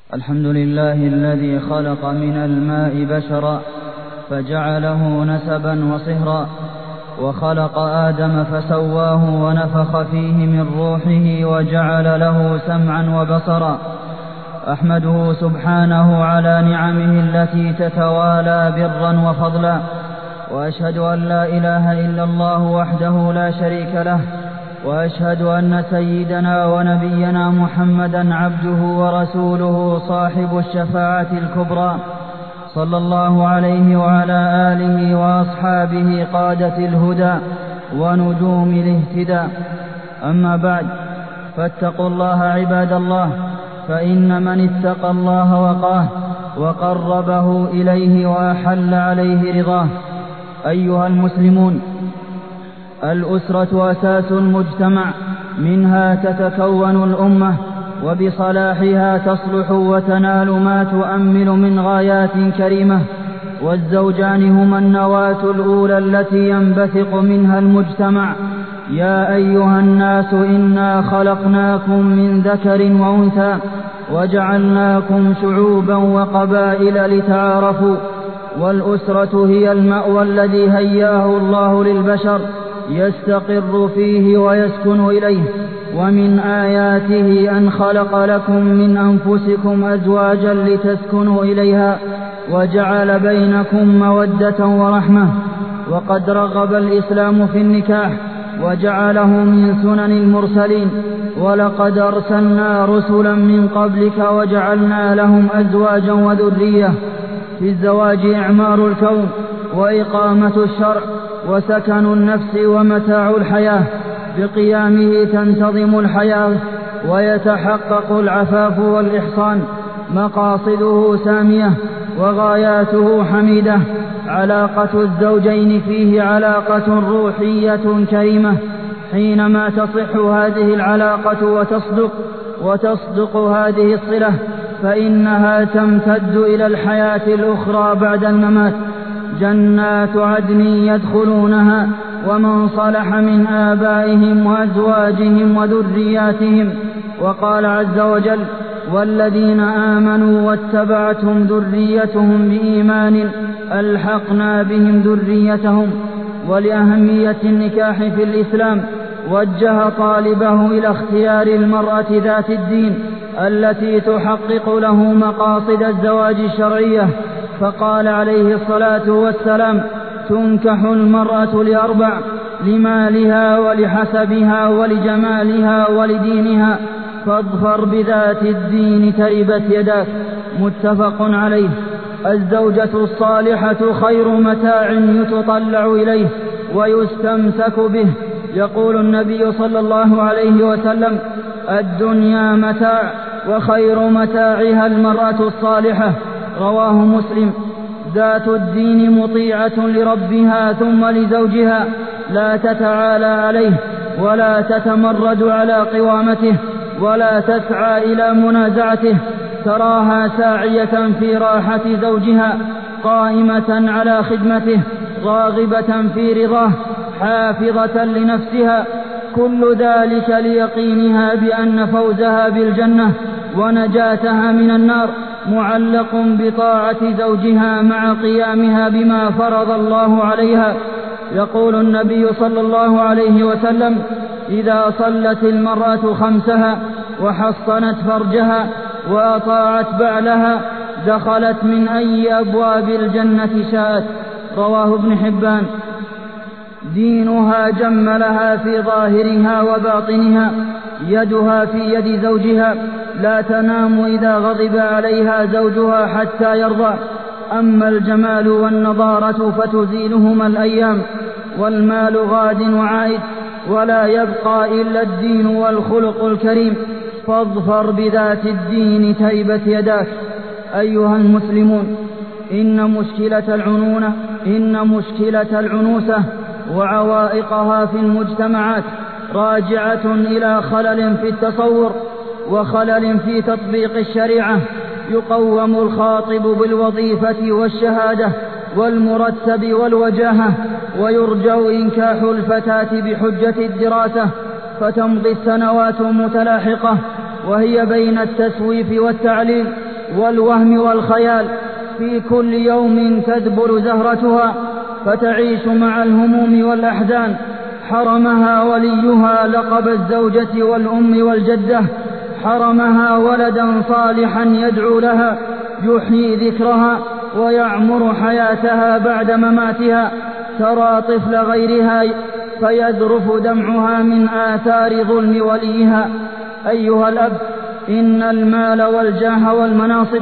الحمد لله الذي خلق من الماء بشرا فجعله نسبا وصهرا، وخلق آدم فسواه ونفخ فيه من روحه وجعل له سمعا وبصرا. أحمده سبحانه على نعمه التي تتوالى برا وفضلا، وأشهد أن لا إله إلا الله وحده لا شريك له، وأشهد أن سيدنا ونبينا محمدا عبده ورسوله صاحب الشفاعة الكبرى، صلى الله عليه وعلى آله وأصحابه قادة الهدى ونجوم الاهتداء. أما بعد، فاتقوا الله عباد الله، فإن من اتقى الله وقاه وقربه إليه وأحل عليه رضاه. أيها المسلمون، الأسرة أساس المجتمع، منها تتكون الأمة، وبصلاحها تصلح وتنال ما تؤمل من غايات كريمة. والزوجان هما النواة الأولى التي ينبثق منها المجتمع. يا أيها الناس إنا خلقناكم من ذكر وأنثى وجعلناكم شعوبا وقبائل لتعارفوا. والأسرة هي المأوى الذي هيأه الله للبشر يستقر فيه ويسكن إليه. ومن آياته أن خلق لكم من أنفسكم أزواجا لتسكنوا إليها وجعل بينكم مودة ورحمة. وقد رغب الإسلام في النكاح وجعله من سنن المرسلين، ولقد أرسلنا رسلا من قبلك وجعلنا لهم أزواجا وذرية. في الزواج إعمار الكون وإقامة الشرع وسكن النفس ومتاع الحياة، بقيامه تنتظم الحياة ويتحقق العفاف والإحصان. مقاصده سامية وغاياته حميدة. علاقة الزوجين فيه علاقة روحية كريمة. حينما تصح هذه العلاقة وتصدق هذه الصلة، فإنها تمتد إلى الحياة الأخرى بعد الممات. جنات عدن يدخلونها ومن صلح من آبائهم وأزواجهم وذرياتهم. وقال عز وجل: والذين آمنوا واتبعتهم ذريتهم بإيمان ألحقنا بهم ذريتهم. ولأهمية النكاح في الإسلام وجه طالبه إلى اختيار المرأة ذات الدين التي تحقق له مقاصد الزواج الشرعية. فقال عليه الصلاة والسلام: تنكح المرأة لأربع: لمالها ولحسبها ولجمالها ولدينها، فاظفر بذات الدين تربت يداك. متفق عليه. الزوجة الصالحة خير متاع يتطلع إليه ويستمسك به. يقول النبي صلى الله عليه وسلم: الدنيا متاع وخير متاعها المرأة الصالحة. رواه مسلم. ذات الدين مطيعة لربها ثم لزوجها، لا تتعالى عليه ولا تتمرد على قوامته ولا تسعى إلى منازعته. تراها ساعية في راحة زوجها، قائمة على خدمته، راغبة في رضاه، حافظة لنفسها. كل ذلك ليقينها بأن فوزها بالجنة ونجاتها من النار معلق بطاعة زوجها مع قيامها بما فرض الله عليها. يقول النبي صلى الله عليه وسلم: إذا صلت المرأة خمسها وحصنت فرجها وأطاعت بعلها دخلت من أي أبواب الجنة شاءت. رواه ابن حبان. دينها جملها في ظاهرها وباطنها. يدها في يد زوجها، لا تنام إذا غضب عليها زوجها حتى يرضى. أما الجمال والنضارة فتزيلهما الأيام، والمال غاد وعائد، ولا يبقى إلا الدين والخلق الكريم. فاظفر بذات الدين تربت يداك. أيها المسلمون، إن مشكلة العنوسة وعوائقها في المجتمعات راجعة إلى خلل في التصور وخلل في تطبيق الشريعة. يقوم الخاطب بالوظيفة والشهادة والمرتب والوجاهة، ويرجى إنكاح الفتاة بحجة الدراسة، فتمضي السنوات متلاحقة وهي بين التسويف والتعليل والوهم والخيال. في كل يوم تذبل زهرتها فتعيش مع الهموم والأحزان. حرمها وليها لقب الزوجة والأم والجدة، حرمها ولدا صالحا يدعو لها يحيي ذكرها ويعمر حياتها بعد مماتها. ترى طفل غيرها فيذرف دمعها من آثار ظلم وليها. أيها الأب، إن المال والجاه والمناصب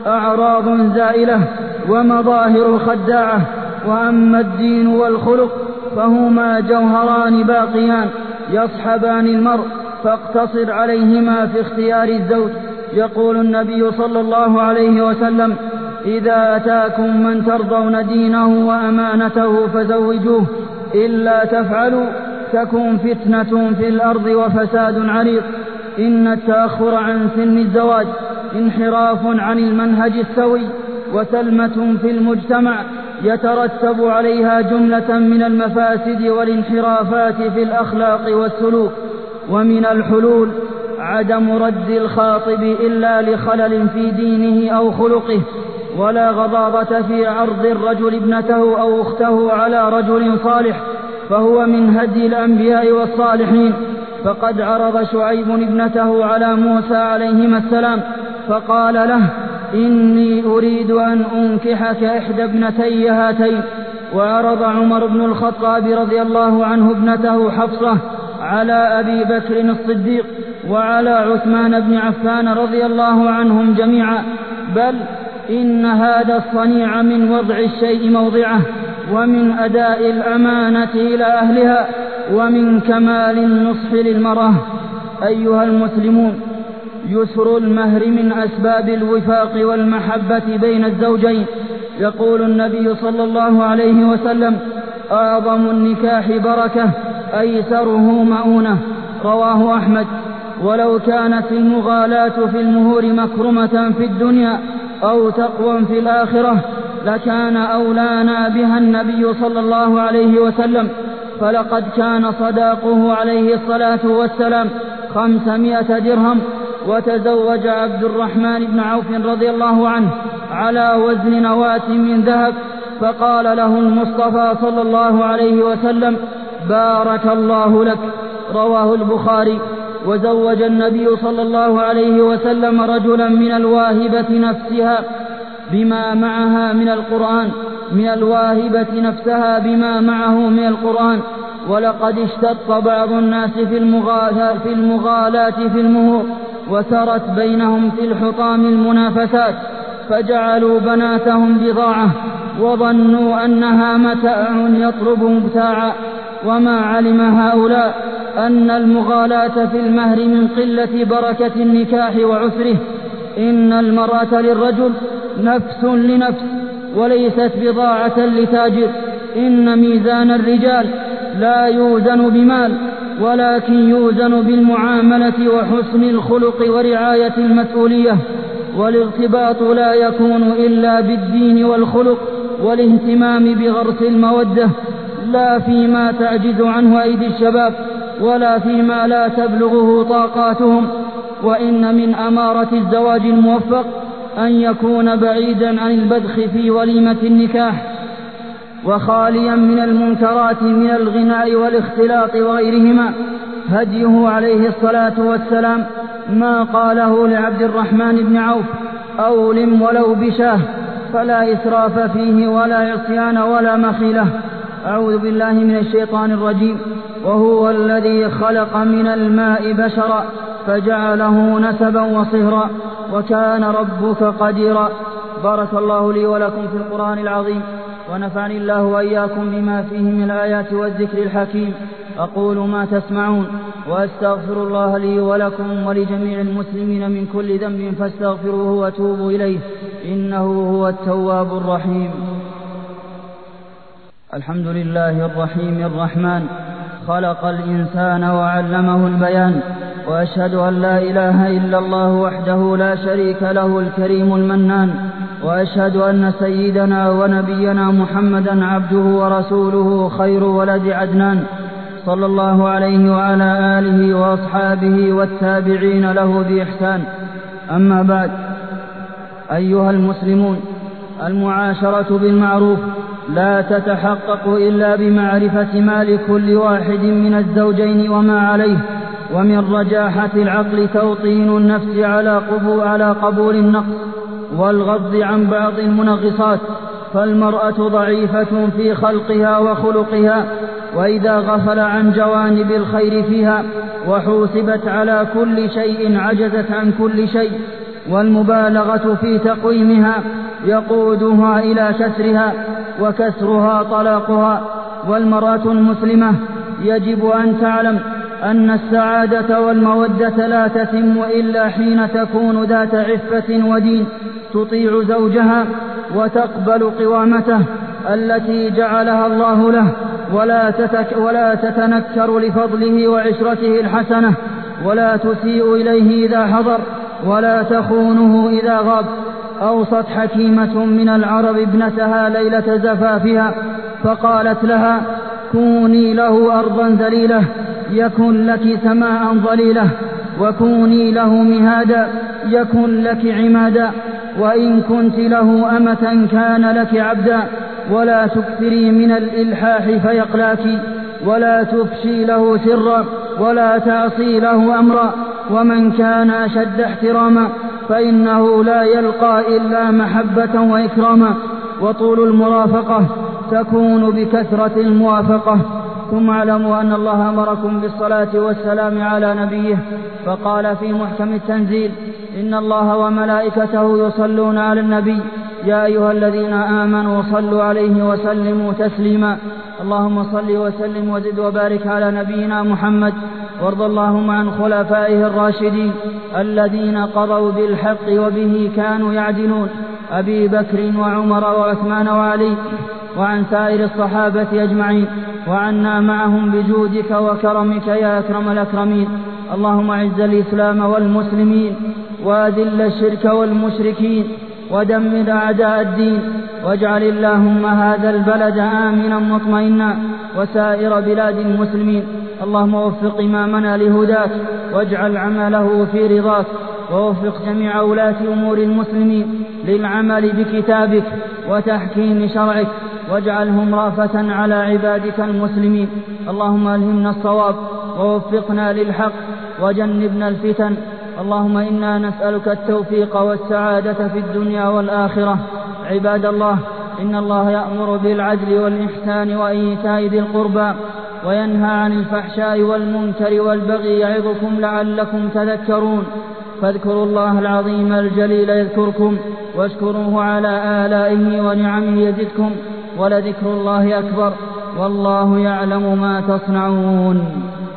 أعراض زائلة ومظاهر خداعة، وأما الدين والخلق فهما جوهران باقيان يصحبان المرء، فاقتصر عليهما في اختيار الزوج. يقول النبي صلى الله عليه وسلم: إذا أتاكم من ترضون دينه وأمانته فزوجوه، إلا تفعلوا تكن فتنة في الأرض وفساد عريض. إن التأخر عن سن الزواج انحراف عن المنهج السوي وسلمة في المجتمع يترتب عليها جملة من المفاسد والانحرافات في الأخلاق والسلوك. ومن الحلول عدم رد الخاطب إلا لخلل في دينه أو خلقه، ولا غضاضة في عرض الرجل ابنته أو أخته على رجل صالح، فهو من هدي الأنبياء والصالحين. فقد عرض شعيب ابنته على موسى عليهما السلام فقال له: إني أريد أن أنكحك إحدى ابنتي هاتين. وعرض عمر بن الخطاب رضي الله عنه ابنته حفصة على أبي بكر الصديق وعلى عثمان بن عفان رضي الله عنهم جميعا. بل إن هذا الصنيع من وضع الشيء موضعه، ومن أداء الأمانة إلى أهلها، ومن كمال النصح للمرأة. أيها المسلمون، يسر المهر من أسباب الوفاق والمحبة بين الزوجين. يقول النبي صلى الله عليه وسلم: أعظم النكاح بركة أيسره مؤونة. رواه أحمد. ولو كانت المغالاة في المهور مكرمة في الدنيا أو تقوى في الآخرة لكان أولانا بها النبي صلى الله عليه وسلم، فلقد كان صداقه عليه الصلاة والسلام 500 درهم. وتزوج عبد الرحمن بن عوف رضي الله عنه على وزن نواة من ذهب، فقال له المصطفى صلى الله عليه وسلم: بارك الله لك. رواه البخاري. وزوج النبي صلى الله عليه وسلم رجلا من الواهبة نفسها بما معها من القرآن ولقد اشتط بعض الناس في المغالاة في المهور، وسرت بينهم في الحطام المنافسات، فجعلوا بناتهم بضاعة وظنوا أنها متاع يطلب مبتاعا. وما علم هؤلاء أن المغالاة في المهر من قلة بركة النكاح وعسره. إن المرأة للرجل نفس لنفس وليست بضاعة لتاجر. إن ميزان الرجال لا يوزن بمال ولكن يوزن بالمعاملة وحسن الخلق ورعاية المسؤولية. والارتباط لا يكون إلا بالدين والخلق والاهتمام بغرس المودة، لا فيما تعجز عنه أيدي الشباب ولا فيما لا تبلغه طاقاتهم. وإن من أمارة الزواج الموفق أن يكون بعيدا عن البذخ في وليمة النكاح، وخاليا من المنكرات من الغناء والاختلاط وغيرهما. هديه عليه الصلاة والسلام ما قاله لعبد الرحمن بن عوف: أولم ولو بشاه، فلا إسراف فيه ولا عصيان ولا مخيلة. أعوذ بالله من الشيطان الرجيم. وهو الذي خلق من الماء بشرا فجعله نسبا وصهرا وكان ربك قديرا. بارك الله لي ولكم في القرآن العظيم، ونفعني الله وإياكم بما فيه من الآيات والذكر الحكيم. أقول ما تسمعون وأستغفر الله لي ولكم ولجميع المسلمين من كل ذنب فاستغفروه وتوبوا إليه إنه هو التواب الرحيم. الحمد لله الرحيم الرحمن، خلق الإنسان وعلمه البيان، وأشهد أن لا إله إلا الله وحده لا شريك له الكريم المنان، وأشهد أن سيدنا ونبينا محمدا عبده ورسوله خير ولد عدنان، صلى الله عليه وعلى آله وأصحابه والتابعين له بإحسان. أما بعد، أيها المسلمون، المعاشرة بالمعروف لا تتحقق إلا بمعرفة ما لكل واحد من الزوجين وما عليه، ومن رجاحة العقل توطين النفس على قبول النقص والغض عن بعض المنغصات، فالمرأة ضعيفة في خلقها وخلقها، وإذا غفل عن جوانب الخير فيها وحوسبت على كل شيء عجزت عن كل شيء، والمبالغة في تقويمها يقودها إلى كسرها، وكسرها طلاقها. والمرأة المسلمة يجب أن تعلم أن السعادة والمودة لا تتم إلا حين تكون ذات عفة ودين، تطيع زوجها وتقبل قوامته التي جعلها الله له، ولا تتنكر لفضله وعشرته الحسنة، ولا تسيء إليه إذا حضر، ولا تخونه إذا غاب. أوصت حكيمة من العرب ابنتها ليلة زفافها فقالت لها: كوني له أرضا ذليلة يكن لك سماء ظليلة، وكوني له مهادا يكن لك عمادا، وإن كنت له أمة كان لك عبدا، ولا تكثري من الإلحاح فيقلاك، ولا تفشي له سرا، ولا تعصي له أمرا، ومن كان أشد احتراما فإنه لا يلقى إلا محبة وإكراما، وطول المرافقة تكون بكثرة الموافقة. ثم اعلموا أن الله أمركم بالصلاة والسلام على نبيه، فقال في محكم التنزيل: إن الله وملائكته يصلون على النبي يا أيها الذين آمنوا صلوا عليه وسلموا تسليما. اللهم صل وسلم وزد وبارك على نبينا محمد، وارض اللهم عن خلفائه الراشدين الذين قضوا بالحق وبه كانوا يعدلون، أبي بكر وعمر وعثمان وعلي، وعن سائر الصحابة أجمعين، وعنا معهم بجودك وكرمك يا أكرم الأكرمين. اللهم أعز الإسلام والمسلمين، وأذل الشرك والمشركين، ودمر أعداء الدين، واجعل اللهم هذا البلد آمنا مطمئنا وسائر بلاد المسلمين. اللهم وفق إمامنا لهداك، واجعل عمله في رضاك، ووفق جميع ولاة أمور المسلمين للعمل بكتابك وتحكيم شرعك، واجعلهم رافة على عبادك المسلمين. اللهم ألهمنا الصواب ووفقنا للحق وجنبنا الفتن. اللهم إنا نسألك التوفيق والسعادة في الدنيا والآخرة. عباد الله، إن الله يأمر بالعدل والإحسان وإيتاء ذي القربى، وينهى عن الفحشاء والمنكر والبغي، يعظكم لعلكم تذكرون. فاذكروا الله العظيم الجليل يذكركم، واشكروه على آلائه ونعمه يزدكم، ولذكر الله أكبر، والله يعلم ما تصنعون.